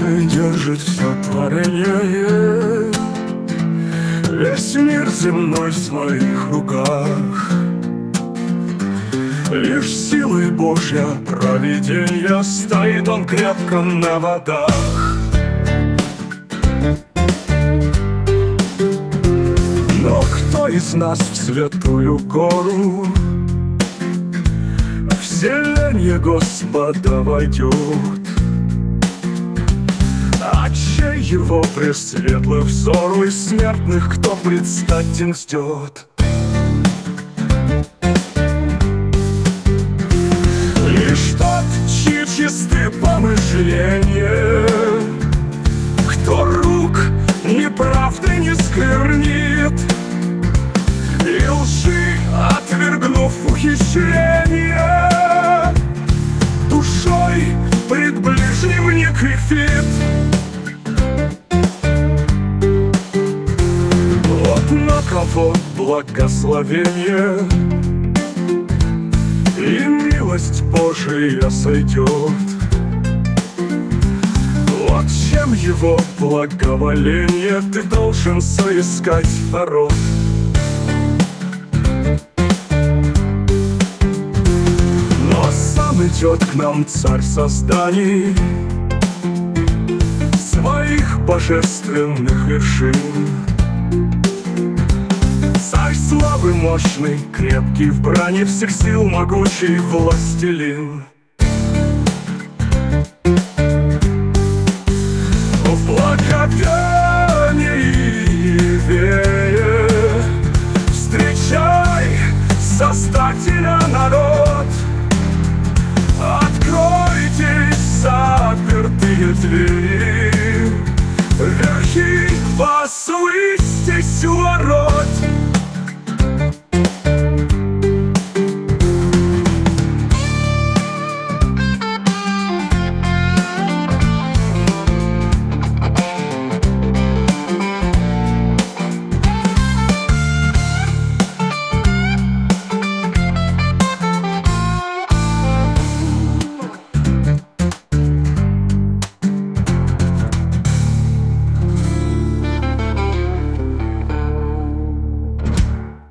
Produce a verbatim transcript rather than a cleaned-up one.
держит все творение. Весь мир земной в своих руках. Лишь силой Божья провиденья стоит он крепко на водах. Но кто из нас в святую гору в вселенье Господа войдет? А чей его пресветлый взору из смертных кто предстать им ждет? Лишь тот, чьи чисты помышления, кто рук неправды не сквернит, и лжи, отвергнув ухищрения, душой пред ближним не кричит. Вот на кого благословение и милость Божия сойдет. Вот чем его благоволение ты должен соискать порог. Но сам идет к нам царь созданий, своих божественных вершин. Царь славы мощный, крепкий в брани, всех сил могучий властелин. В благодении вее встречай Создателя народ. Откройтесь запертые двери, верхи возвысьтесь у ворот.